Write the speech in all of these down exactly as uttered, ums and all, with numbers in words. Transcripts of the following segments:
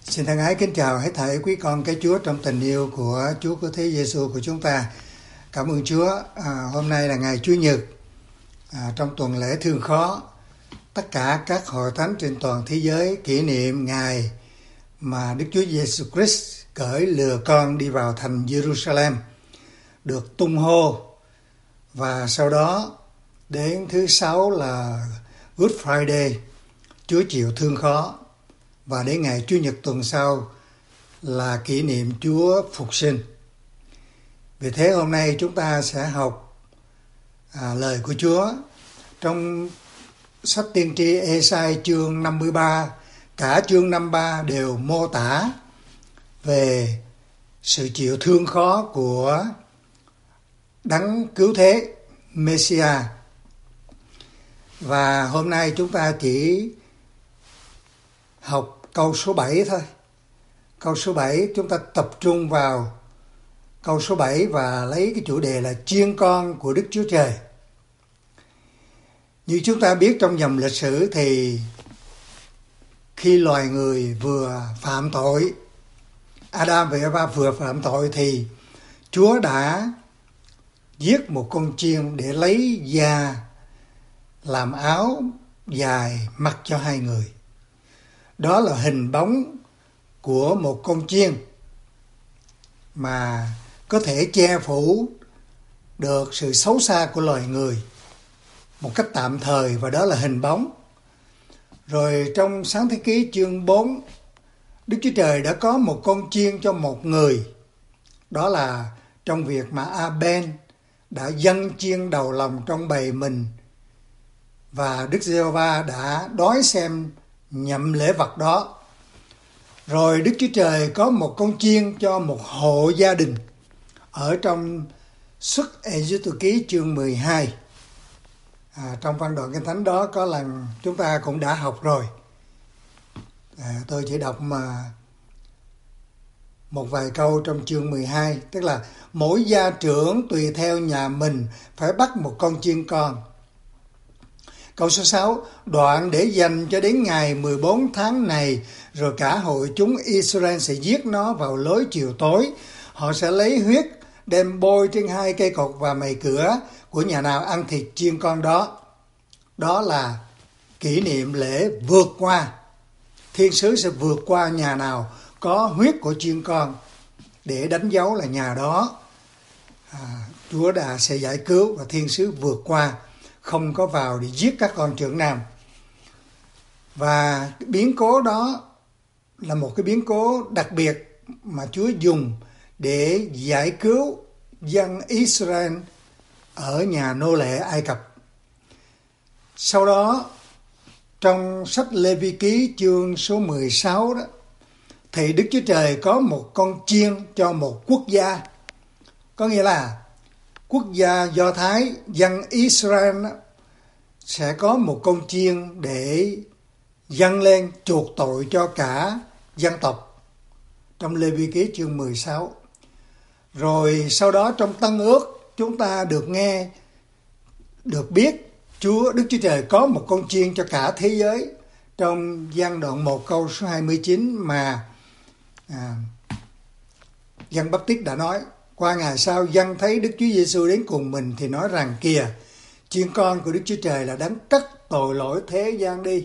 Xin thân ái kính chào hết thảy quý con cái Chúa trong tình yêu của Chúa Cứu Thế Giêsu của chúng ta. Cảm ơn Chúa. À, hôm nay là ngày Chủ nhật à, trong tuần lễ thương khó. Tất cả các hội thánh trên toàn thế giới kỷ niệm ngày mà Đức Chúa Giêsu Christ cởi lừa con đi vào thành Jerusalem, được tung hô, và sau đó đến thứ sáu là Good Friday, Chúa chịu thương khó, và đến ngày Chủ nhật tuần sau là kỷ niệm Chúa phục sinh. Vì thế hôm nay chúng ta sẽ học à, lời của Chúa trong sách tiên tri Ê-sai chương năm mươi ba. Cả chương năm mươi ba đều mô tả về sự chịu thương khó của Đấng Cứu Thế Messiah. Và hôm nay chúng ta chỉ học câu số bảy thôi. Câu số bảy chúng ta tập trung vào câu số bảy và lấy cái chủ đề là chiên con của Đức Chúa Trời. Như chúng ta biết trong dòng lịch sử thì khi loài người vừa phạm tội, Adam và Eva vừa phạm tội, thì Chúa đã giết một con chiên để lấy da làm áo dài mặc cho hai người. Đó là hình bóng của một con chiên mà có thể che phủ được sự xấu xa của loài người một cách tạm thời, và đó là hình bóng. Rồi trong Sáng Thế Ký chương bốn, Đức Chúa Trời đã có một con chiên cho một người. Đó là trong việc mà A-ben đã dâng chiên đầu lòng trong bầy mình, và Đức Giê-hô-va đã đói xem nhậm lễ vật đó. Rồi Đức Chúa Trời có một con chiên cho một hộ gia đình ở trong Xuất Ê-giô-tô ký chương mười hai. À, trong văn đoạn Kinh Thánh đó có lần chúng ta cũng đã học rồi. À, tôi chỉ đọc mà một vài câu trong chương mười hai, tức là mỗi gia trưởng tùy theo nhà mình phải bắt một con chiên con. Câu số sáu, đoạn để dành cho đến ngày mười bốn tháng này, rồi cả hội chúng Israel sẽ giết nó vào lối chiều tối. Họ sẽ lấy huyết đem bôi trên hai cây cột và mày cửa của nhà nào ăn thịt chiên con đó. Đó là kỷ niệm lễ vượt qua. Thiên sứ sẽ vượt qua nhà nào có huyết của chiên con để đánh dấu là nhà đó à, Chúa đã sẽ giải cứu, và thiên sứ vượt qua, không có vào để giết các con trưởng nam. Và biến cố đó là một cái biến cố đặc biệt mà Chúa dùng để giải cứu dân Israel ở nhà nô lệ Ai Cập. Sau đó trong sách Lê-vi ký chương số mười sáu đó, thì Đức Chúa Trời có một con chiên cho một quốc gia. Có nghĩa là quốc gia Do Thái, dân Israel đó, sẽ có một con chiên để dâng lên chuộc tội cho cả dân tộc, trong Lê-vi ký chương mười sáu. Rồi sau đó trong Tân Ước chúng ta được nghe, được biết Chúa Đức Chúa Trời có một con chiên cho cả thế giới, trong Giăng đoạn một câu số hai mươi chín mà à, Giăng Báp Tít đã nói: qua ngày sau dân thấy Đức Chúa Giêsu đến cùng mình thì nói rằng: kìa, chiên con của Đức Chúa Trời là đấng cất tội lỗi thế gian đi.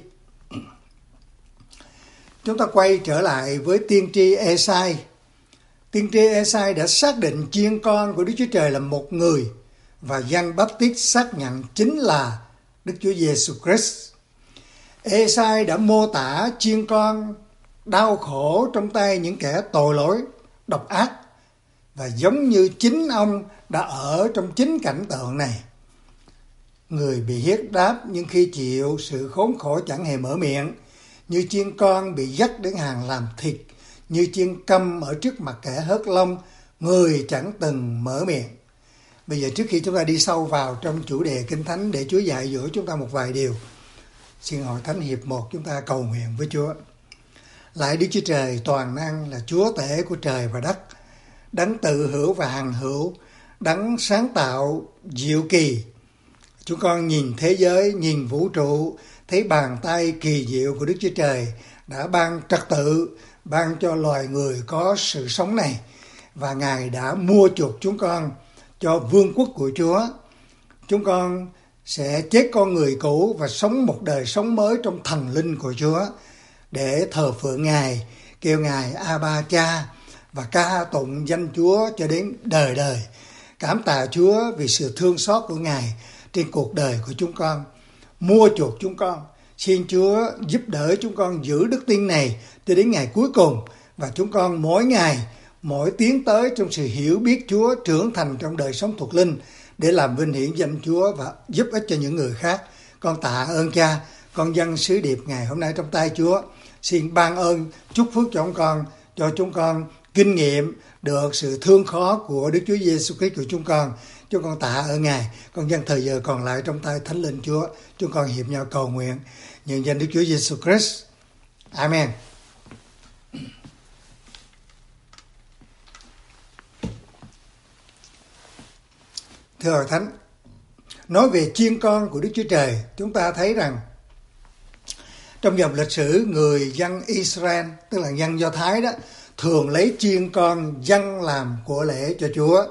Chúng ta quay trở lại với tiên tri Ê-sai. Tiên tri Ê-sai đã xác định chiên con của Đức Chúa Trời là một người, và Giăng Báp Tít xác nhận chính là Đức Chúa Giêsu Christ. Ê-sai đã mô tả chiên con đau khổ trong tay những kẻ tội lỗi, độc ác, và giống như chính ông đã ở trong chính cảnh tượng này. Người bị hiếp đáp nhưng khi chịu sự khốn khổ chẳng hề mở miệng, như chiên con bị dắt đến hàng làm thịt, như chiên câm ở trước mặt kẻ hớt lông, người chẳng từng mở miệng. Bây giờ trước khi chúng ta đi sâu vào trong chủ đề Kinh Thánh để Chúa dạy dỗ chúng ta một vài điều, xin hội thánh hiệp một chúng ta cầu nguyện với Chúa. Lạy Đức Chúa Trời toàn năng, là Chúa tể của trời và đất, đấng tự hữu và hằng hữu, đấng sáng tạo diệu kỳ. Chúng con nhìn thế giới, nhìn vũ trụ, thấy bàn tay kỳ diệu của Đức Chúa Trời đã ban trật tự, ban cho loài người có sự sống này, và Ngài đã mua chuộc chúng con cho vương quốc của Chúa. Chúng con sẽ chết con người cũ và sống một đời sống mới trong thần linh của Chúa, để thờ phượng Ngài, kêu Ngài A-ba Cha và ca tụng danh Chúa cho đến đời đời. Cảm tạ Chúa vì sự thương xót của Ngài trên cuộc đời của chúng con, mua chuộc chúng con. Xin Chúa giúp đỡ chúng con giữ đức tin này cho đến ngày cuối cùng, và chúng con mỗi ngày, mỗi tiến tới trong sự hiểu biết Chúa, trưởng thành trong đời sống thuộc linh để làm vinh hiển danh Chúa và giúp ích cho những người khác. Con tạ ơn Cha, con dâng sứ điệp ngày hôm nay trong tay Chúa. Xin ban ơn, chúc phước cho chúng con, cho chúng con kinh nghiệm được sự thương khó của Đức Chúa Giêsu Christ của chúng con. Chúng con tạ ơn Ngài. Con dâng thời giờ còn lại trong tay Thánh Linh Chúa. Chúng con hiệp nhau cầu nguyện nhân danh Đức Chúa Giêsu Christ. Amen. Thưa Hội Thánh, nói về chiên con của Đức Chúa Trời, chúng ta thấy rằng trong dòng lịch sử, người dân Israel, tức là dân Do Thái đó, thường lấy chiên con dâng làm của lễ cho Chúa.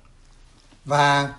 Và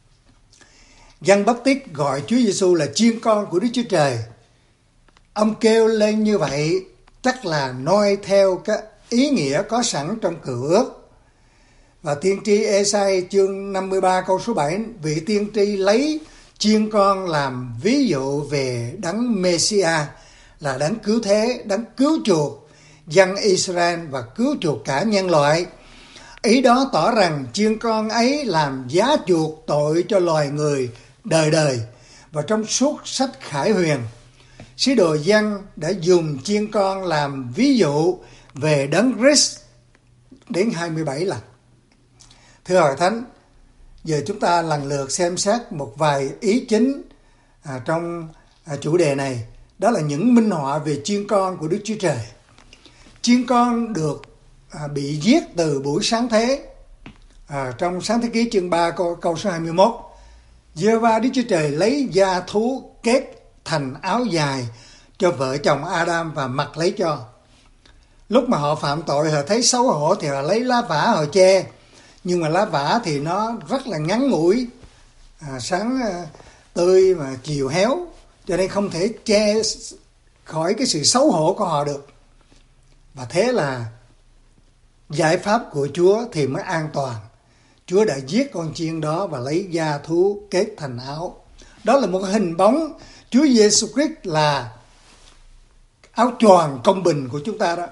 Giăng Báp-tít gọi Chúa Giêsu là chiên con của Đức Chúa Trời. Ông kêu lên như vậy chắc là noi theo cái ý nghĩa có sẵn trong Cựu Ước. Và tiên tri Ê-sai chương năm mươi ba câu số bảy, vị tiên tri lấy chiên con làm ví dụ về đấng Mê-si-a, là đấng cứu thế, đấng cứu chuộc dân Israel và cứu chuộc cả nhân loại. Ý đó tỏ rằng chiên con ấy làm giá chuộc tội cho loài người đời đời. Và trong suốt sách Khải Huyền, sứ đồ Giăng đã dùng chiên con làm ví dụ về đấng Christ đến hai mươi bảy lần. Thưa Hội Thánh, giờ chúng ta lần lượt xem xét một vài ý chính à, trong à, chủ đề này. Đó là những minh họa về chiên con của Đức Chúa Trời. Chiên con được à, bị giết từ buổi sáng thế. À, trong Sáng Thế Ký chương ba câu, câu số hai mươi mốt, Giê-hô-va Đức Chúa Trời lấy da thú kết thành áo dài cho vợ chồng Adam và mặc lấy cho. Lúc mà họ phạm tội, họ thấy xấu hổ thì họ lấy lá vả họ che. Nhưng mà lá vả thì nó rất là ngắn ngủi, à, sáng à, tươi mà chiều héo, cho nên không thể che khỏi cái sự xấu hổ của họ được. Và thế là giải pháp của Chúa thì mới an toàn. Chúa đã giết con chiên đó và lấy da thú kết thành áo. Đó là một hình bóng Chúa Giêsu Christ là áo choàng công bình của chúng ta đó.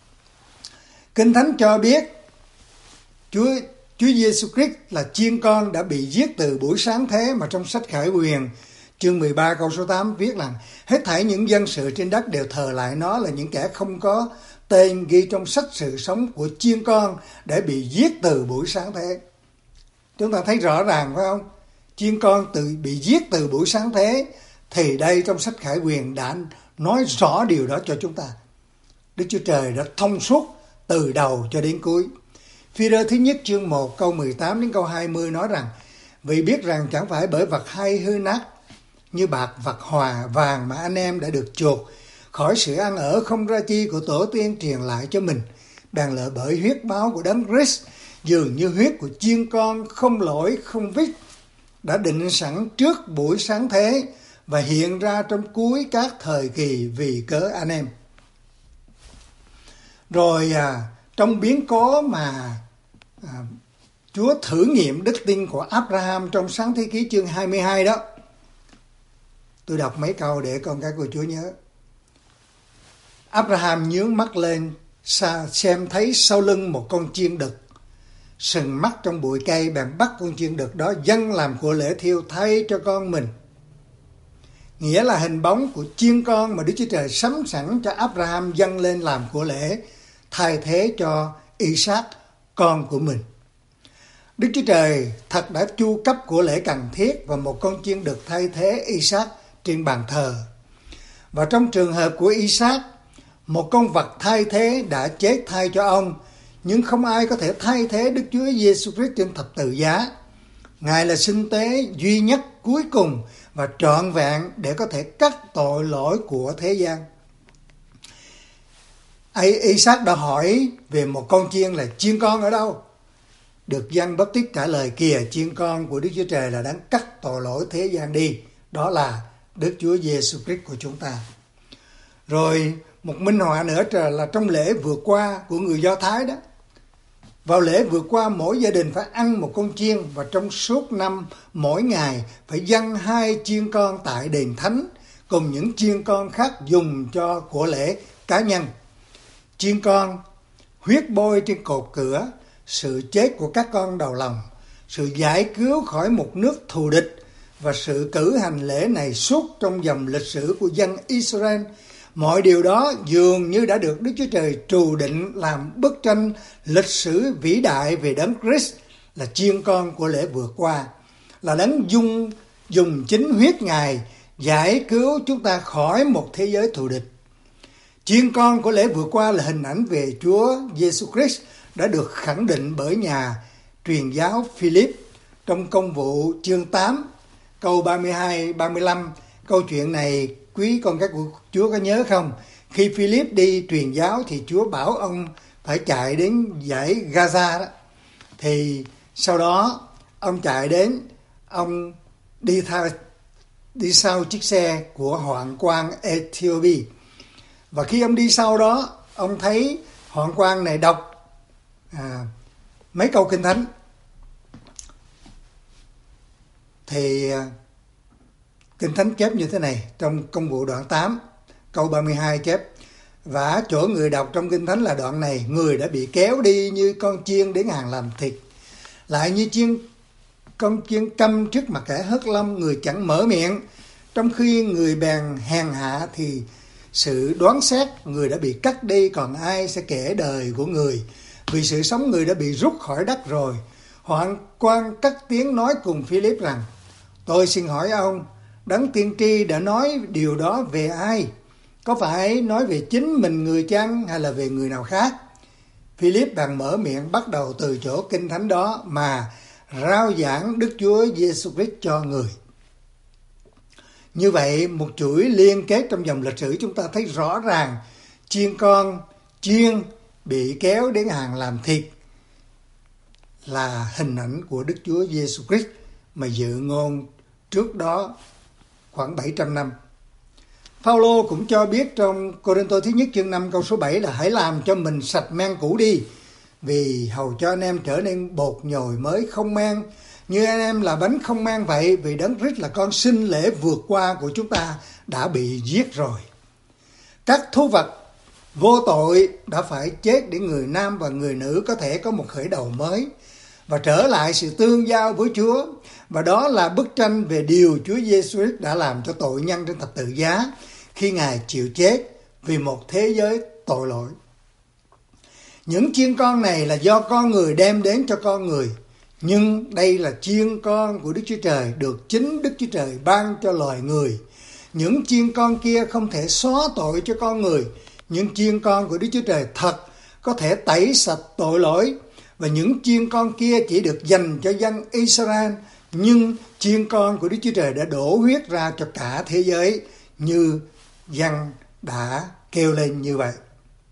Kinh Thánh cho biết Chúa Chúa Giêsu Christ là chiên con đã bị giết từ buổi sáng thế, mà trong sách Khải Huyền chương mười ba câu số tám viết rằng hết thảy những dân sự trên đất đều thờ lại nó, là những kẻ không có tên ghi trong sách sự sống của chiên con để bị giết từ buổi sáng thế. Chúng ta thấy rõ ràng phải không? Chiên con từ bị giết từ buổi sáng thế, thì đây trong sách Khải Huyền đã nói rõ điều đó cho chúng ta. Đức Chúa Trời đã thông suốt từ đầu cho đến cuối. Phi-rơ thứ nhất chương một câu mười tám đến câu hai mươi nói rằng: vì biết rằng chẳng phải bởi vật hay hư nát như bạc vật hòa vàng mà anh em đã được chuộc khỏi sự ăn ở không ra chi của tổ tiên truyền lại cho mình, bèn là bởi huyết báo của đấng Christ, dường như huyết của chiên con không lỗi không vết, đã định sẵn trước buổi sáng thế và hiện ra trong cuối các thời kỳ vì cớ anh em. Rồi à, trong biến cố mà à, Chúa thử nghiệm đức tin của Abraham trong Sáng Thế Ký chương hai mươi hai đó, tôi đọc mấy câu để con cái của Chúa nhớ. Abraham nhướng mắt lên xem thấy sau lưng một con chiên đực sừng mắt trong bụi cây, bèn bắt con chiên đực đó dâng làm của lễ thiêu thay cho con mình. Nghĩa là hình bóng của chiên con mà Đức Chúa Trời sắm sẵn cho Abraham dâng lên làm của lễ, thay thế cho Isaac, con của mình. Đức Chúa Trời thật đã chu cấp của lễ cần thiết và một con chiên đực thay thế Isaac trên bàn thờ. Và trong trường hợp của Isaac, một con vật thay thế đã chết thay cho ông, nhưng không ai có thể thay thế Đức Chúa Giêsu Christ trên thập tự giá. Ngài là sinh tế duy nhất, cuối cùng và trọn vẹn để có thể cắt tội lỗi của thế gian. Isaac đã hỏi về một con chiên là chiên con ở đâu? Được Giăng Báp-tít trả lời, kìa, chiên con của Đức Chúa Trời là đáng cắt tội lỗi thế gian đi. Đó là Đức Chúa Giêsu Christ của chúng ta. Rồi một minh họa nữa là trong lễ vượt qua của người Do Thái đó. Vào lễ vượt qua, mỗi gia đình phải ăn một con chiên, và trong suốt năm mỗi ngày phải dâng hai chiên con tại đền thánh, cùng những chiên con khác dùng cho của lễ cá nhân. Chiên con, huyết bôi trên cột cửa, sự chết của các con đầu lòng, sự giải cứu khỏi một nước thù địch, và sự cử hành lễ này suốt trong dòng lịch sử của dân Israel. Mọi điều đó dường như đã được Đức Chúa Trời trù định làm bức tranh lịch sử vĩ đại về Đấng Christ là chiên con của lễ vượt qua, là Đấng dùng, dùng chính huyết Ngài giải cứu chúng ta khỏi một thế giới thù địch. Chiên con của lễ vượt qua là hình ảnh về Chúa Giêsu Christ đã được khẳng định bởi nhà truyền giáo Philip trong Công vụ chương tám, câu ba mươi hai ba mươi lăm. Câu chuyện này quý con các của Chúa có nhớ không? Khi Philip đi truyền giáo thì Chúa bảo ông phải chạy đến dãy Gaza đó. Thì sau đó ông chạy đến, ông đi theo đi sau chiếc xe của hoạn quan Ethiopia. Và khi ông đi sau đó, ông thấy hoạn quan này đọc à, mấy câu Kinh Thánh. Thì Kinh Thánh chép như thế này, trong Công vụ đoạn tám, câu ba mươi hai chép: và chỗ người đọc trong Kinh Thánh là đoạn này, người đã bị kéo đi như con chiên đến hàng làm thịt, lại như chiên con chiên câm trước mặt kẻ hớt lâm, người chẳng mở miệng. Trong khi người bèn hèn hạ thì sự đoán xét người đã bị cắt đi, còn ai sẽ kể đời của người? Vì sự sống người đã bị rút khỏi đất rồi. Hoạn quan cất tiếng nói cùng Philip rằng: tôi xin hỏi ông, Đấng tiên tri đã nói điều đó về ai? Có phải nói về chính mình người chăng, hay là về người nào khác? Philip bèn mở miệng, bắt đầu từ chỗ Kinh Thánh đó mà rao giảng Đức Chúa Giêsu Christ cho người. Như vậy, một chuỗi liên kết trong dòng lịch sử chúng ta thấy rõ ràng chiên con chiên bị kéo đến hàng làm thịt là hình ảnh của Đức Chúa Giêsu Christ mà dự ngôn trước đó khoảng bảy trăm năm. Phaolô cũng cho biết trong Cô-rinh-tô thứ nhất chương năm câu số bảy là: hãy làm cho mình sạch men cũ đi, vì hầu cho anh em trở nên bột nhồi mới không men, như anh em là bánh không men vậy, vì Đấng Christ là con sinh lễ vượt qua của chúng ta đã bị giết rồi. Các thú vật vô tội đã phải chết để người nam và người nữ có thể có một khởi đầu mới và trở lại sự tương giao với Chúa. Và đó là bức tranh về điều Chúa Giêsu Christ đã làm cho tội nhân trên thập tự giá khi Ngài chịu chết vì một thế giới tội lỗi. Những chiên con này là do con người đem đến cho con người, nhưng đây là chiên con của Đức Chúa Trời, được chính Đức Chúa Trời ban cho loài người. Những chiên con kia không thể xóa tội cho con người, nhưng chiên con của Đức Chúa Trời thật có thể tẩy sạch tội lỗi. Và những chiên con kia chỉ được dành cho dân Israel, nhưng chiên con của Đức Chúa Trời đã đổ huyết ra cho cả thế giới, như dân đã kêu lên như vậy.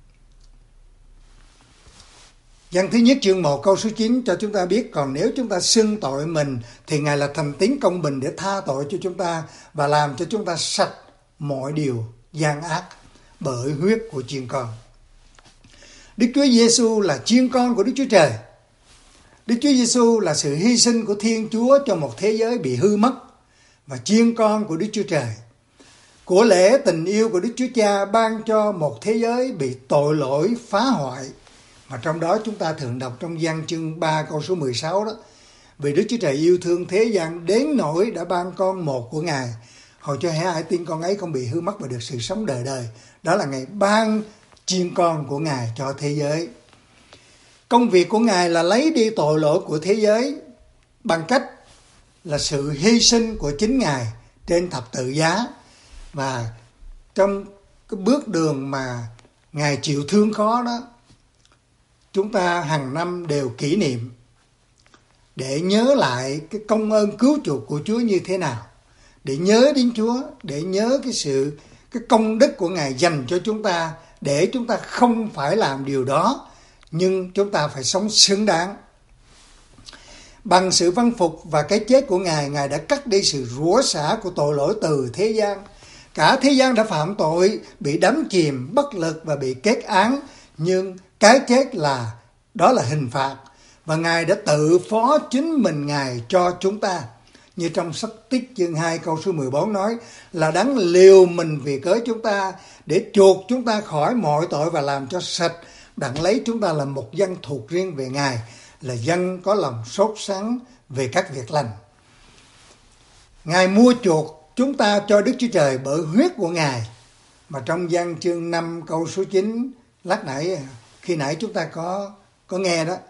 Dân thứ nhất chương một câu số chín cho chúng ta biết: còn nếu chúng ta xưng tội mình thì Ngài là thành tín công bình để tha tội cho chúng ta và làm cho chúng ta sạch mọi điều gian ác bởi huyết của chiên con. Đức Chúa Giêsu là chiên con của Đức Chúa Trời. Đức Chúa Giêsu là sự hy sinh của Thiên Chúa cho một thế giới bị hư mất, và chiên con của Đức Chúa Trời. Của lễ tình yêu của Đức Chúa Cha ban cho một thế giới bị tội lỗi phá hoại. Mà trong đó chúng ta thường đọc trong Giăng chương ba câu số mười sáu đó: vì Đức Chúa Trời yêu thương thế gian đến nỗi đã ban con một của Ngài, hầu cho hễ ai tin con ấy không bị hư mất và được sự sống đời đời. Đó là Ngài ban chiên con của Ngài cho thế giới. Công việc của Ngài là lấy đi tội lỗi của thế giới bằng cách là sự hy sinh của chính Ngài trên thập tự giá. Và trong cái bước đường mà Ngài chịu thương khó đó, chúng ta hàng năm đều kỷ niệm để nhớ lại cái công ơn cứu chuộc của Chúa như thế nào, để nhớ đến Chúa, để nhớ cái sự cái công đức của Ngài dành cho chúng ta để chúng ta không phải làm điều đó, nhưng chúng ta phải sống xứng đáng. Bằng sự vâng phục và cái chết của Ngài, Ngài đã cắt đi sự rủa xả của tội lỗi từ thế gian. Cả thế gian đã phạm tội, bị đắm chìm, bất lực và bị kết án, nhưng cái chết là đó là hình phạt, và Ngài đã tự phó chính mình Ngài cho chúng ta. Như trong sách Tiết chương hai câu số mười bốn nói là đấng liều mình vì cớ chúng ta, để chuộc chúng ta khỏi mọi tội và làm cho sạch, đặng lấy chúng ta làm một dân thuộc riêng về Ngài, là dân có lòng sốt sắng về các việc lành. Ngài mua chuộc chúng ta cho Đức Chúa Trời bởi huyết của Ngài, mà trong Giăng chương năm câu số chín lát nãy khi nãy chúng ta có có nghe đó.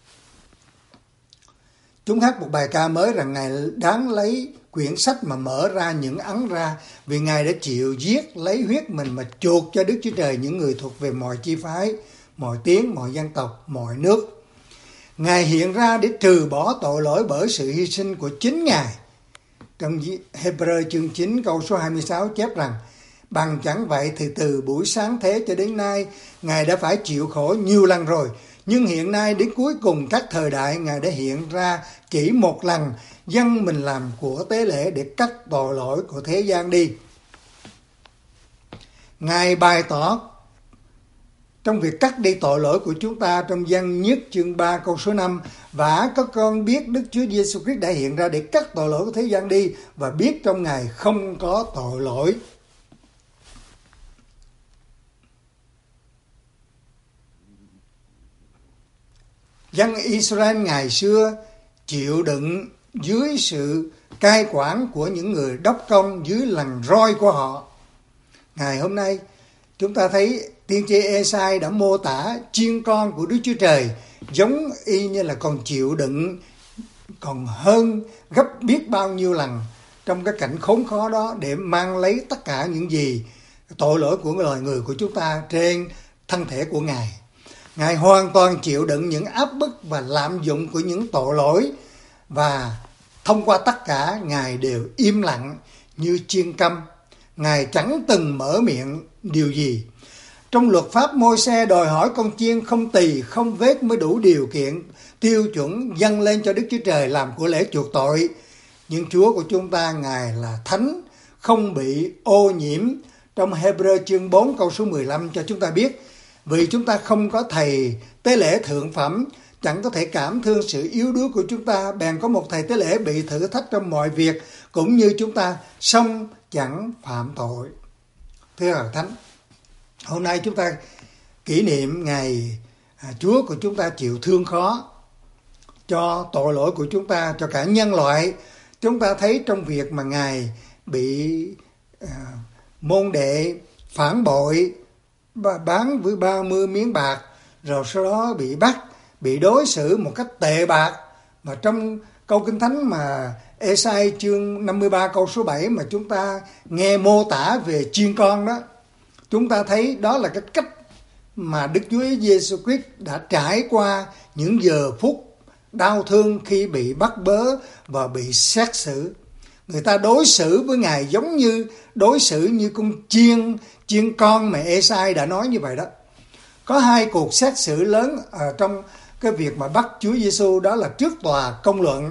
Chúng hát một bài ca mới rằng Ngài đáng lấy quyển sách mà mở ra những ấn ra, vì Ngài đã chịu giết lấy huyết mình mà chuộc cho Đức Chúa Trời những người thuộc về mọi chi phái, mọi tiếng, mọi dân tộc, mọi nước. Ngài hiện ra để trừ bỏ tội lỗi bởi sự hy sinh của chính Ngài. Trong Hebrew chương chín câu số hai mươi sáu chép rằng: bằng chẳng vậy thì từ buổi sáng thế cho đến nay, Ngài đã phải chịu khổ nhiều lần rồi, nhưng hiện nay đến cuối cùng các thời đại, Ngài đã hiện ra chỉ một lần, dâng mình làm của tế lễ để cắt tội lỗi của thế gian đi. Ngài bày tỏ trong việc cắt đi tội lỗi của chúng ta trong Giăng nhất chương ba câu số năm: và các con biết Đức Chúa Giêsu Christ đã hiện ra để cắt tội lỗi của thế gian đi, và biết trong Ngài không có tội lỗi. Dân Israel ngày xưa chịu đựng dưới sự cai quản của những người đốc công, dưới lằn roi của họ. Ngày hôm nay chúng ta thấy tiên tri Ê-sai đã mô tả chiên con của Đức Chúa Trời giống y như là còn chịu đựng còn hơn gấp biết bao nhiêu lần trong cái cảnh khốn khó đó, để mang lấy tất cả những gì tội lỗi của loài người của chúng ta trên thân thể của Ngài. Ngài hoàn toàn chịu đựng những áp bức và lạm dụng của những tội lỗi, và thông qua tất cả Ngài đều im lặng như chiên câm. Ngài chẳng từng mở miệng điều gì. Trong luật pháp Môi-se đòi hỏi con chiên không tỳ không vết mới đủ điều kiện tiêu chuẩn dâng lên cho Đức Chúa Trời làm của lễ chuộc tội. Nhưng Chúa của chúng ta, Ngài là thánh, không bị ô nhiễm. Trong Hebrew chương bốn câu số mười lăm cho chúng ta biết: vì chúng ta không có thầy tế lễ thượng phẩm, chẳng có thể cảm thương sự yếu đuối của chúng ta, bèn có một thầy tế lễ bị thử thách trong mọi việc cũng như chúng ta, song chẳng phạm tội. Thưa Hội Thánh, hôm nay chúng ta kỷ niệm ngày Chúa của chúng ta chịu thương khó cho tội lỗi của chúng ta, cho cả nhân loại. Chúng ta thấy trong việc mà Ngài bị uh, môn đệ phản bội, bán với ba mươi miếng bạc, rồi sau đó bị bắt, bị đối xử một cách tệ bạc. Mà trong câu Kinh Thánh mà Ê-sai chương năm mươi ba câu số bảy mà chúng ta nghe mô tả về chiên con đó, chúng ta thấy đó là cái cách mà Đức Chúa Giêsu Christ đã trải qua những giờ phút đau thương khi bị bắt bớ và bị xét xử. Người ta đối xử với Ngài giống như đối xử như con chiên, chiên con mà Ê-sai đã nói như vậy đó. Có hai cuộc xét xử lớn ở trong cái việc mà bắt Chúa Giêsu, đó là trước tòa công luận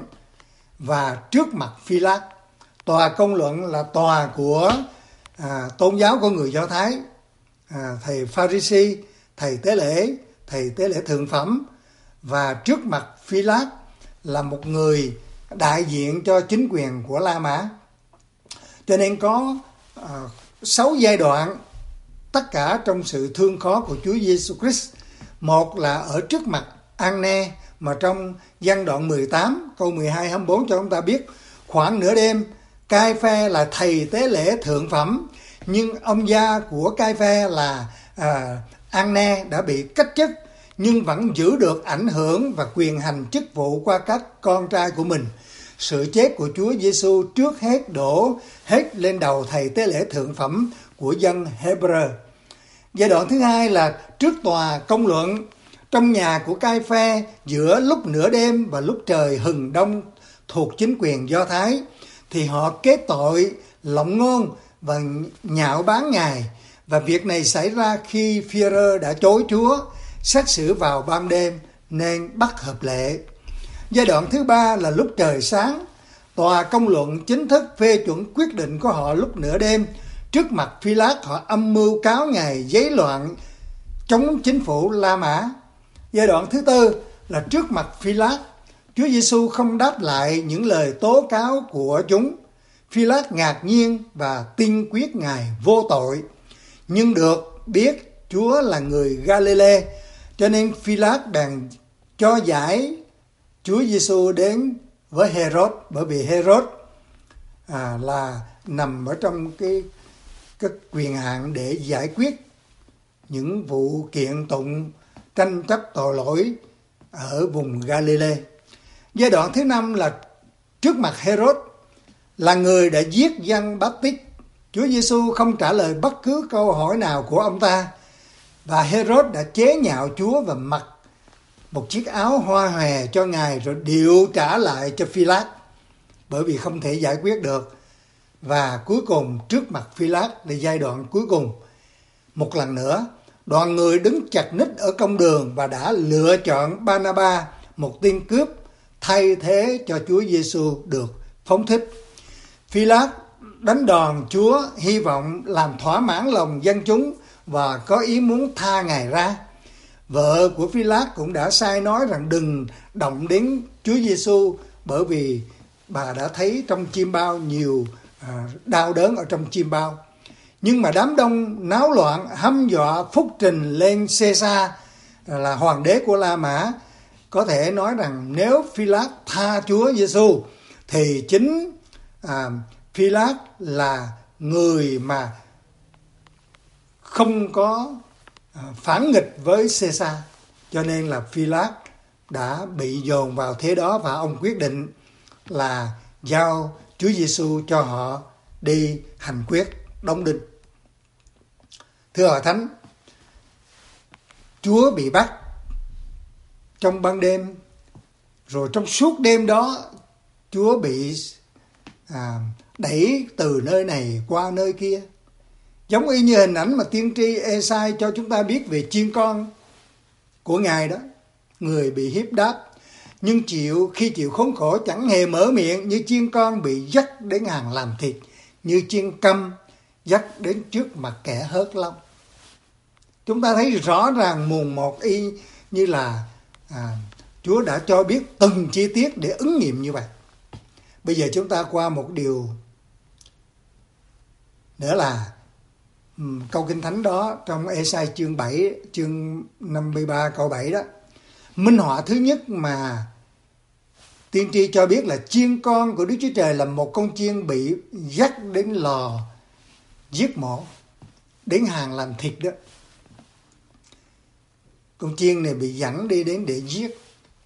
và trước mặt Phi-lát. Tòa công luận là tòa của à, tôn giáo của người Do Thái, à, thầy Pha-ri-si, thầy tế lễ, thầy tế lễ thượng phẩm, và trước mặt Phi-lát là một người đại diện cho chính quyền của La Mã. Cho nên có à, sáu giai đoạn tất cả trong sự thương khó của Chúa Giêsu Christ. Một là ở trước mặt An-ne, mà trong Giăng đoạn mười tám câu mười hai hai mươi bốn cho chúng ta biết: khoảng nửa đêm, Cai-phe là thầy tế lễ thượng phẩm, nhưng ông gia của Cai-phe là à, An-ne đã bị cách chức, nhưng vẫn giữ được ảnh hưởng và quyền hành chức vụ qua các con trai của mình. Sự chết của Chúa Giêsu trước hết đổ hết lên đầu thầy tế lễ thượng phẩm của dân Hebrew. Giai đoạn thứ hai là trước tòa công luận, trong nhà của Cai-phe, giữa lúc nửa đêm và lúc trời hừng đông thuộc chính quyền Do Thái, thì họ kết tội lộng ngôn và nhạo báng Ngài, Và việc này xảy ra khi Phi-e-rơ đã chối Chúa, xét xử vào ban đêm nên bắt hợp lệ. Giai đoạn thứ ba là lúc trời sáng, tòa công luận chính thức phê chuẩn quyết định của họ lúc nửa đêm. Trước mặt Phi-lát họ âm mưu cáo Ngài giấy loạn chống chính phủ La Mã. Giai đoạn thứ tư là trước mặt Phi-lát, Chúa Giêsu không đáp lại những lời tố cáo của chúng. Phi-lát ngạc nhiên và tin quyết Ngài vô tội, nhưng được biết Chúa là người Ga-li-lê, cho nên Phi-lát bèn cho giải Chúa Giêsu đến với Hê-rốt, bởi vì Hê-rốt à, là nằm ở trong cái, cái quyền hạn để giải quyết những vụ kiện tụng tranh chấp tội lỗi ở vùng Ga-li-lê. Giai đoạn thứ năm là trước mặt Hê-rốt, là người đã giết Giăng Báp-tít. Chúa Giêsu không trả lời bất cứ câu hỏi nào của ông ta, và Hê-rốt đã chế nhạo Chúa và mặc một chiếc áo hoa hòe cho Ngài rồi điệu trả lại cho Phi-lát, bởi vì không thể giải quyết được. Và cuối cùng trước mặt Phi-lát là giai đoạn cuối cùng. Một lần nữa, đoàn người đứng chặt ních ở công đường và đã lựa chọn Ba-na-ba, một tên cướp, thay thế cho Chúa Giêsu được phóng thích. Phi-lát đánh đòn Chúa, hy vọng làm thỏa mãn lòng dân chúng và có ý muốn tha Ngài ra. Vợ của Phi-lát cũng đã sai nói rằng đừng động đến Chúa Giêsu, bởi vì bà đã thấy trong chiêm bao nhiều à, đau đớn ở trong chiêm bao. Nhưng mà đám đông náo loạn hăm dọa phúc trình lên Xê-sa, là hoàng đế của La Mã. Có thể nói rằng nếu Phi-lát tha Chúa Giêsu thì chính à, Phi-lát là người mà không có à, phản nghịch với Xê-sa, cho nên là Phi-lát đã bị dồn vào thế đó, và ông quyết định là giao Chúa Giêsu cho họ đi hành quyết đóng đinh. Thưa Hội Thánh, Chúa bị bắt trong ban đêm, rồi trong suốt đêm đó Chúa bị à, đẩy từ nơi này qua nơi kia, giống y như hình ảnh mà tiên tri Ê-sai cho chúng ta biết về chiên con của Ngài đó. Người bị hiếp đáp, nhưng chịu khi chịu khốn khổ chẳng hề mở miệng, như chiên con bị dắt đến hàng làm thịt, như chiên câm dắt đến trước mặt kẻ hớt lông. Chúng ta thấy rõ ràng mùng một y như là à, Chúa đã cho biết từng chi tiết để ứng nghiệm như vậy. Bây giờ chúng ta qua một điều nữa là um, câu Kinh Thánh đó trong Ê-sai chương bảy, chương năm mươi ba câu bảy đó. Minh họa thứ nhất mà tiên tri cho biết là chiên con của Đức Chúa Trời là một con chiên bị dắt đến lò giết mổ, đến hàng làm thịt đó. Con chiên này bị dẫn đi đến để giết,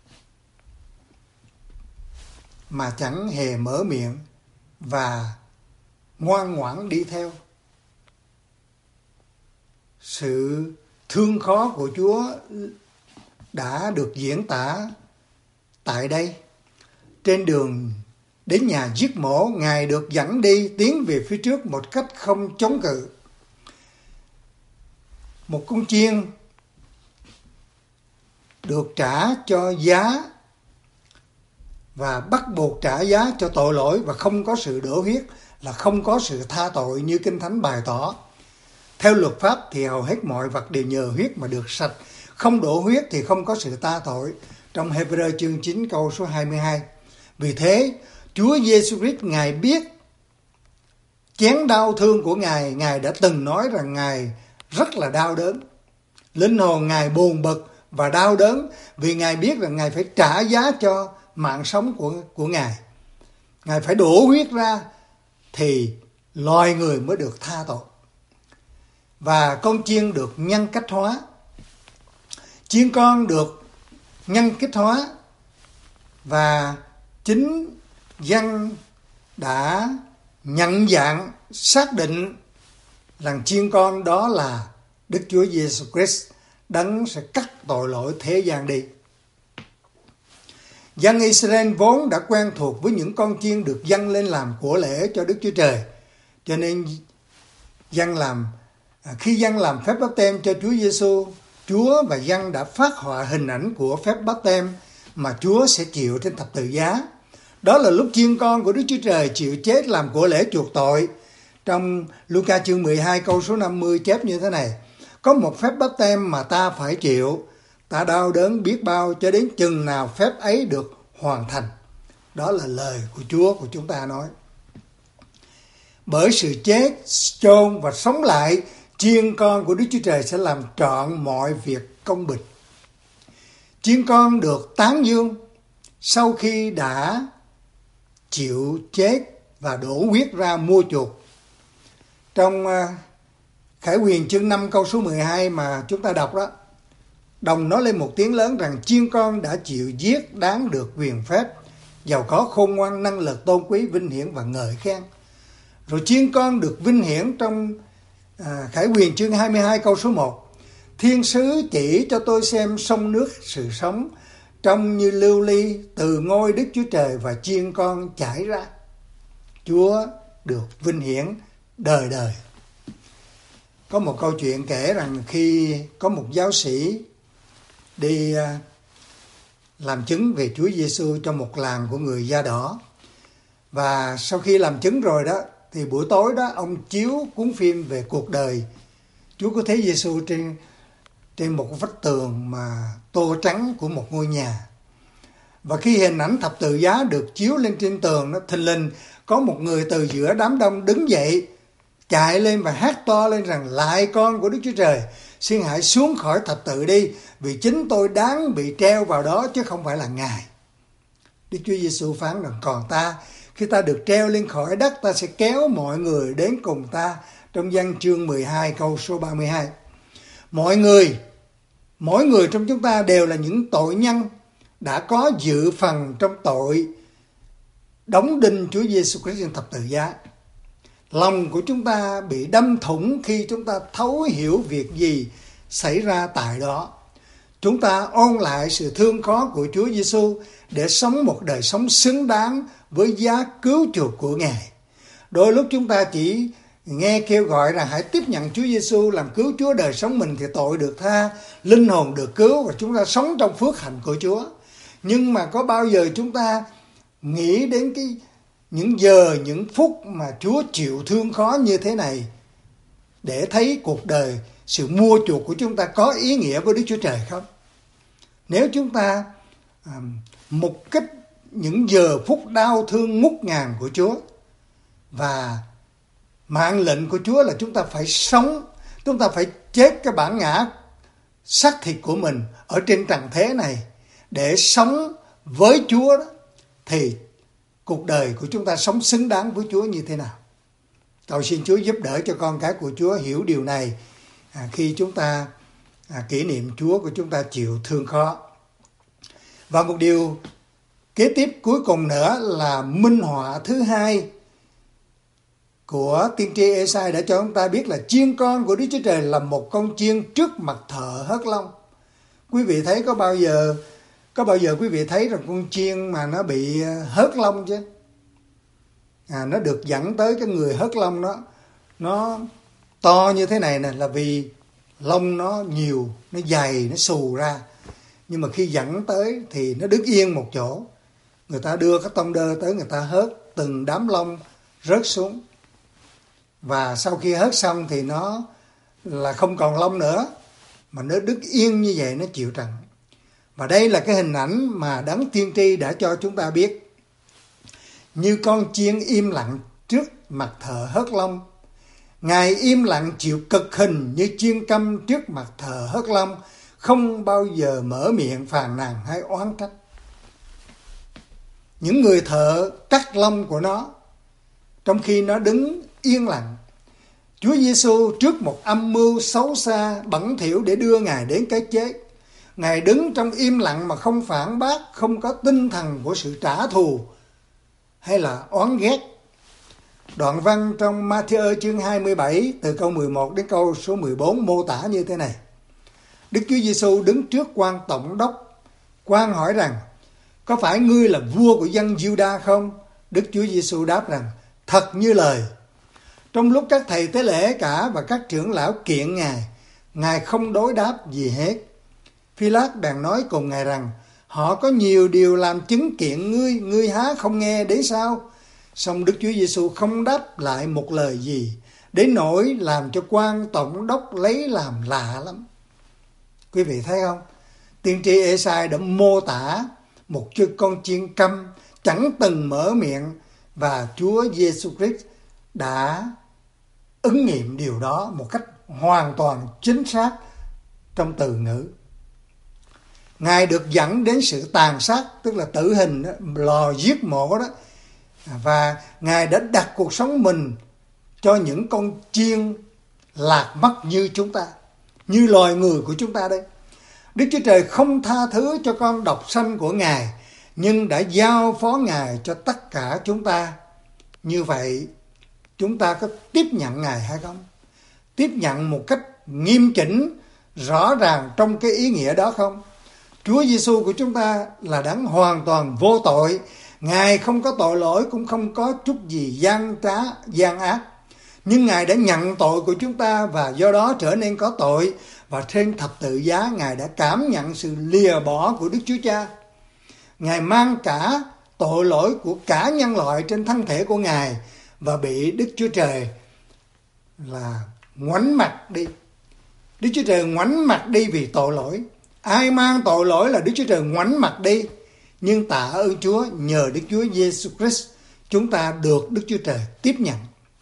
mà chẳng hề mở miệng và ngoan ngoãn đi theo. Sự thương khó của Chúa đã được diễn tả tại đây. Trên đường đến nhà giết mổ, Ngài được dẫn đi tiến về phía trước một cách không chống cự. Một con chiên được trả cho giá và bắt buộc trả giá cho tội lỗi, và không có sự đổ huyết là không có sự tha tội như Kinh Thánh bày tỏ. Theo luật pháp thì hầu hết mọi vật đều nhờ huyết mà được sạch, không đổ huyết thì không có sự tha tội, trong Hê-bơ-rơ chương chín câu số hai mươi hai. Vì thế Chúa Giêsu Christ Ngài biết chén đau thương của Ngài. Ngài đã từng nói rằng Ngài rất là đau đớn. Linh hồn Ngài buồn bực và đau đớn vì Ngài biết rằng Ngài phải trả giá cho mạng sống của, của Ngài. Ngài phải đổ huyết ra thì loài người mới được tha tội. Và con chiên được nhân cách hóa. Chiên con được nhân cách hóa, và chính dân đã nhận dạng xác định rằng chiên con đó là Đức Chúa Giêsu Christ, Đấng sẽ cắt tội lỗi thế gian đi. Dân Israel vốn đã quen thuộc với những con chiên được dâng lên làm của lễ cho Đức Chúa Trời, cho nên dân làm À, khi dân làm phép báp têm cho Chúa Giêsu, Chúa và dân đã phát họa hình ảnh của phép báp têm mà Chúa sẽ chịu trên thập tự giá. Đó là lúc chiên con của Đức Chúa Trời chịu chết làm của lễ chuộc tội. Trong Luca chương mười hai câu số năm mươi chép như thế này: có một phép báp têm mà ta phải chịu, ta đau đớn biết bao cho đến chừng nào phép ấy được hoàn thành. Đó là lời của Chúa của chúng ta nói. Bởi sự chết, chôn và sống lại, chiên con của Đức Chúa Trời sẽ làm trọn mọi việc công bình. Chiên con được tán dương sau khi đã chịu chết và đổ huyết ra mua chuộc. Trong Khải Huyền chương năm câu số mười hai mà chúng ta đọc đó, đồng nói lên một tiếng lớn rằng chiên con đã chịu giết đáng được quyền phép, giàu có khôn ngoan, năng lực, tôn quý, vinh hiển và ngợi khen. Rồi chiên con được vinh hiển trong à, Khải Huyền chương hai mươi hai câu số một: thiên sứ chỉ cho tôi xem sông nước sự sống, trông như lưu ly từ ngôi Đức Chúa Trời và chiên con chảy ra. Chúa được vinh hiển đời đời. Có một câu chuyện kể rằng khi có một giáo sĩ đi làm chứng về Chúa Giêsu trong một làng của người da đỏ, và sau khi làm chứng rồi đó thì buổi tối đó ông chiếu cuốn phim về cuộc đời Chúa Cứu Thế Giêsu trên trên một vách tường mà tô trắng của một ngôi nhà. Và khi hình ảnh thập tự giá được chiếu lên trên tường, nó thình lình có một người từ giữa đám đông đứng dậy, chạy lên và hát to lên rằng: lại con của Đức Chúa Trời, xin hãy xuống khỏi thập tự đi, vì chính tôi đáng bị treo vào đó chứ không phải là Ngài. Đức Chúa Giêsu phán rằng: còn ta, khi ta được treo lên khỏi đất, ta sẽ kéo mọi người đến cùng ta. Trong Giăng chương mười hai câu số ba mươi hai. Mọi người, mỗi người trong chúng ta đều là những tội nhân đã có dự phần trong tội đóng đinh Chúa Giêsu Christ trên thập tự giá. Lòng của chúng ta bị đâm thủng khi chúng ta thấu hiểu việc gì xảy ra tại đó. Chúng ta ôn lại sự thương khó của Chúa Giêsu để sống một đời sống xứng đáng với giá cứu chuộc của Ngài. Đôi lúc chúng ta chỉ nghe kêu gọi rằng hãy tiếp nhận Chúa Giêsu làm cứu Chúa đời sống mình thì tội được tha, linh hồn được cứu và chúng ta sống trong phước hạnh của Chúa. Nhưng mà có bao giờ chúng ta nghĩ đến cái những giờ, những phút mà Chúa chịu thương khó như thế này để thấy cuộc đời, sự mua chuộc của chúng ta có ý nghĩa với Đức Chúa Trời không? Nếu chúng ta à, mục kích những giờ phút đau thương ngút ngàn của Chúa, và mạng lệnh của Chúa là chúng ta phải sống, chúng ta phải chết cái bản ngã xác thịt của mình ở trên trần thế này để sống với Chúa đó, thì cuộc đời của chúng ta sống xứng đáng với Chúa như thế nào? Cầu xin Chúa giúp đỡ cho con cái của Chúa hiểu điều này à, khi chúng ta à, kỷ niệm Chúa của chúng ta chịu thương khó. Và một điều kế tiếp cuối cùng nữa là minh họa thứ hai của tiên tri Ê-sai đã cho chúng ta biết là chiên con của Đức Chúa Trời là một con chiên trước mặt thợ hớt lông. Quý vị thấy có bao giờ có bao giờ quý vị thấy rằng con chiên mà nó bị hớt lông chứ? À, nó được dẫn tới cái người hớt lông đó, nó to như thế này nè là vì lông nó nhiều, nó dày, nó xù ra. Nhưng mà khi dẫn tới thì nó đứng yên một chỗ. Người ta đưa cái tông đơ tới, người ta hớt từng đám lông rớt xuống. Và sau khi hớt xong thì nó là không còn lông nữa, mà nó đứng yên như vậy, nó chịu trận. Và đây là cái hình ảnh mà Đấng Tiên tri đã cho chúng ta biết. Như con chiên im lặng trước mặt thợ hớt lông, Ngài im lặng chịu cực hình như chiên câm trước mặt thợ hớt lông, không bao giờ mở miệng phàn nàn hay oán trách. Những người thợ cắt lông của nó, trong khi nó đứng yên lặng, Chúa Giêsu trước một âm mưu xấu xa, bẩn thỉu để đưa Ngài đến cái chết, Ngài đứng trong im lặng mà không phản bác, không có tinh thần của sự trả thù hay là oán ghét. Đoạn văn trong Ma-thi-ơ chương hai mươi bảy từ câu mười một đến câu số mười bốn mô tả như thế này. Đức Chúa Giêsu đứng trước quan tổng đốc. Quan hỏi rằng: có phải ngươi là vua của dân Giu-đa không? Đức Chúa Giêsu đáp rằng: thật như lời. Trong lúc các thầy tế lễ cả và các trưởng lão kiện Ngài, Ngài không đối đáp gì hết. Phi-lát bèn nói cùng Ngài rằng, họ có nhiều điều làm chứng kiện ngươi, ngươi há không nghe đấy sao? Song Đức Chúa Giêsu không đáp lại một lời gì, đến nỗi làm cho quan tổng đốc lấy làm lạ lắm. Quý vị thấy không? Tiên tri Ê-sai đã mô tả một con chiên câm chẳng từng mở miệng, và Chúa Giêsu Christ đã ứng nghiệm điều đó một cách hoàn toàn chính xác trong từ ngữ. Ngài được dẫn đến sự tàn sát, tức là tử hình, lò giết mổ đó. Và Ngài đã đặt cuộc sống mình cho những con chiên lạc mất như chúng ta, như loài người của chúng ta đây. Đức Chúa Trời không tha thứ cho con độc sanh của Ngài, nhưng đã giao phó Ngài cho tất cả chúng ta. Như vậy, chúng ta có tiếp nhận Ngài hay không? Tiếp nhận một cách nghiêm chỉnh, rõ ràng trong cái ý nghĩa đó không? Chúa Giêsu của chúng ta là đấng hoàn toàn vô tội. Ngài không có tội lỗi, cũng không có chút gì gian trá, gian ác. Nhưng Ngài đã nhận tội của chúng ta và do đó trở nên có tội. Và trên thập tự giá, Ngài đã cảm nhận sự lìa bỏ của Đức Chúa Cha. Ngài mang cả tội lỗi của cả nhân loại trên thân thể của Ngài và bị Đức Chúa Trời là ngoảnh mặt đi. Đức Chúa Trời ngoảnh mặt đi vì tội lỗi. Ai mang tội lỗi là Đức Chúa Trời ngoảnh mặt đi. Nhưng tạ ơn Chúa, nhờ Đức Chúa Giêsu Christ, chúng ta được Đức Chúa Trời tiếp nhận.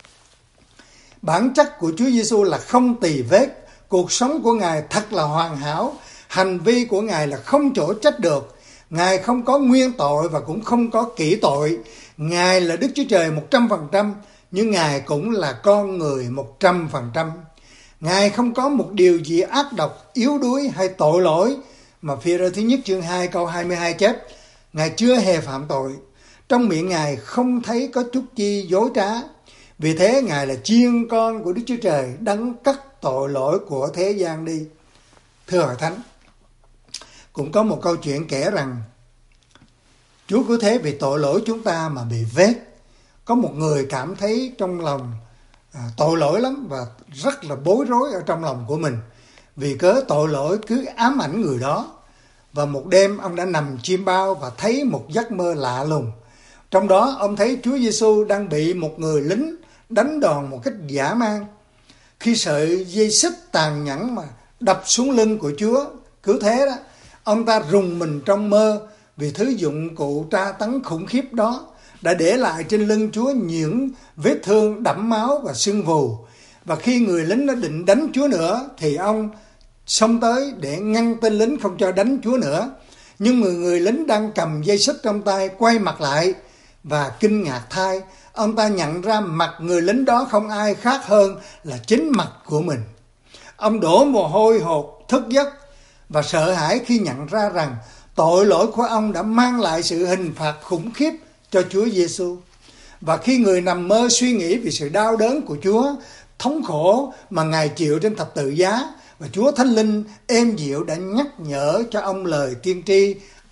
Bản chất của Chúa Giêsu là không tì vết. Cuộc sống của Ngài thật là hoàn hảo. Hành vi của Ngài là không chỗ trách được. Ngài không có nguyên tội và cũng không có kỹ tội. Ngài là Đức Chúa Trời một trăm phần trăm, nhưng Ngài cũng là con người một trăm phần trăm. Ngài không có một điều gì ác độc, yếu đuối hay tội lỗi, mà Phi-rơ thứ nhất chương hai câu hai mươi hai chép, Ngài chưa hề phạm tội. Trong miệng Ngài không thấy có chút chi dối trá. Vì thế Ngài là chiên con của Đức Chúa Trời, đấng cất tội lỗi của thế gian đi. Thưa Hội Thánh, cũng có một câu chuyện kể rằng Chúa cứ thế vì tội lỗi chúng ta mà bị vết. Có một người cảm thấy trong lòng à, tội lỗi lắm và rất là bối rối ở trong lòng của mình, vì cớ tội lỗi cứ ám ảnh người đó. Và một đêm ông đã nằm chiêm bao và thấy một giấc mơ lạ lùng. Trong đó ông thấy Chúa Giêsu đang bị một người lính đánh đòn một cách dã man. Khi sợi dây xích tàn nhẫn mà đập xuống lưng của Chúa, cứ thế đó, ông ta rùng mình trong mơ, vì thứ dụng cụ tra tấn khủng khiếp đó đã để lại trên lưng Chúa những vết thương đẫm máu và sưng vù. Và khi người lính đã định đánh Chúa nữa, thì ông xông tới để ngăn tên lính không cho đánh Chúa nữa. Nhưng người, người lính đang cầm dây xích trong tay quay mặt lại và kinh ngạc thay, ông ta nhận ra mặt người lính đó không ai khác hơn là chính mặt của mình. Ông đổ mồ hôi hột thức giấc và sợ hãi khi nhận ra rằng tội lỗi của ông đã mang lại sự hình phạt khủng khiếp cho Chúa Giêsu. Và khi người nằm mơ suy nghĩ về sự đau đớn của Chúa, thống khổ mà Ngài chịu trên thập tự giá, và Chúa Thánh Linh êm dịu đã nhắc nhở cho ông lời tiên tri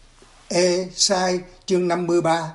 Ê-sai chương năm mươi ba.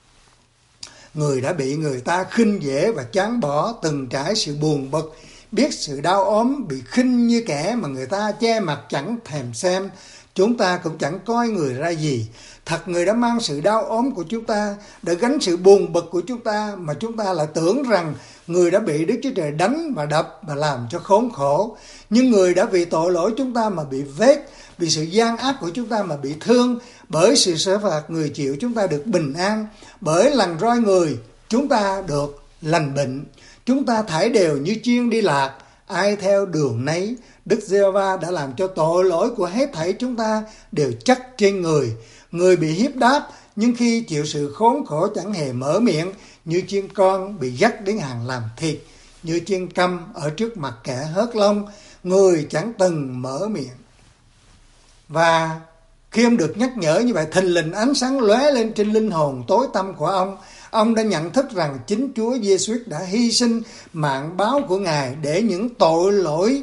Người đã bị người ta khinh dễ và chán bỏ, từng trải sự buồn bực, biết sự đau ốm, bị khinh như kẻ mà người ta che mặt chẳng thèm xem. Chúng ta cũng chẳng coi người ra gì. Thật người đã mang sự đau ốm của chúng ta, đã gánh sự buồn bực của chúng ta, mà chúng ta lại tưởng rằng người đã bị Đức Chúa Trời đánh và đập và làm cho khốn khổ. Nhưng người đã vì tội lỗi chúng ta mà bị vết, vì sự gian ác của chúng ta mà bị thương. Bởi sự xử phạt người chịu chúng ta được bình an, bởi lần roi người chúng ta được lành bệnh. Chúng ta thải đều như chiên đi lạc, ai theo đường nấy. Đức Giê-hô-va đã làm cho tội lỗi của hết thảy chúng ta đều chất trên người. Người bị hiếp đáp, nhưng khi chịu sự khốn khổ chẳng hề mở miệng, như chiên con bị dắt đến hàng làm thịt, như chiên câm ở trước mặt kẻ hớt lông, người chẳng từng mở miệng. Và khi ông được nhắc nhở như vậy, thình lình ánh sáng lóe lên trên linh hồn tối tăm của ông. Ông đã nhận thức rằng chính Chúa Giê-xu đã hy sinh mạng báo của Ngài để những tội lỗi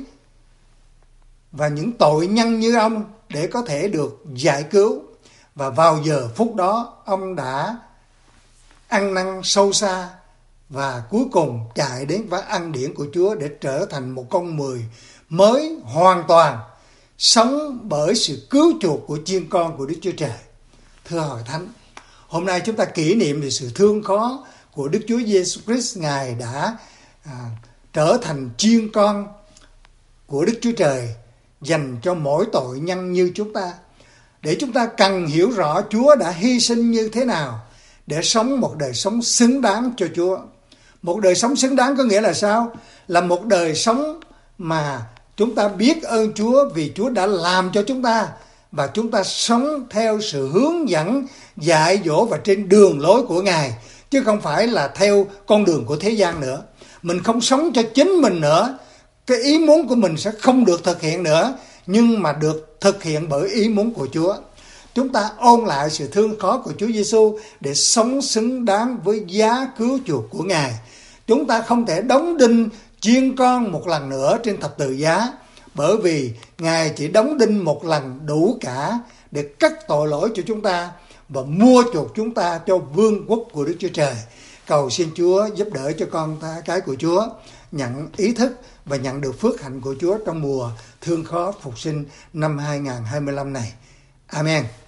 và những tội nhân như ông để có thể được giải cứu. Và vào giờ phút đó, ông đã ăn năn sâu xa và cuối cùng chạy đến với ân điển của Chúa để trở thành một con người mới hoàn toàn, sống bởi sự cứu chuộc của chiên con của Đức Chúa Trời. Thưa Hội Thánh, hôm nay chúng ta kỷ niệm về sự thương khó của Đức Chúa Giêsu Christ. Ngài đã à, trở thành chiên con của Đức Chúa Trời dành cho mỗi tội nhân như chúng ta, để chúng ta cần hiểu rõ Chúa đã hy sinh như thế nào để sống một đời sống xứng đáng cho Chúa. Một đời sống xứng đáng có nghĩa là sao? Là một đời sống mà chúng ta biết ơn Chúa vì Chúa đã làm cho chúng ta, và chúng ta sống theo sự hướng dẫn, dạy dỗ và trên đường lối của Ngài, chứ không phải là theo con đường của thế gian nữa. Mình không sống cho chính mình nữa, cái ý muốn của mình sẽ không được thực hiện nữa, nhưng mà được thực hiện bởi ý muốn của Chúa. Chúng ta ôn lại sự thương khó của Chúa Giêsu để sống xứng đáng với giá cứu chuộc của Ngài. Chúng ta không thể đóng đinh chiên con một lần nữa trên thập tự giá, bởi vì Ngài chỉ đóng đinh một lần đủ cả để cất tội lỗi cho chúng ta và mua chuộc chúng ta cho vương quốc của Đức Chúa Trời. Cầu xin Chúa giúp đỡ cho con cái của Chúa nhận ý thức và nhận được phước hạnh của Chúa trong mùa thương khó phục sinh năm hai không hai lăm này. Amen.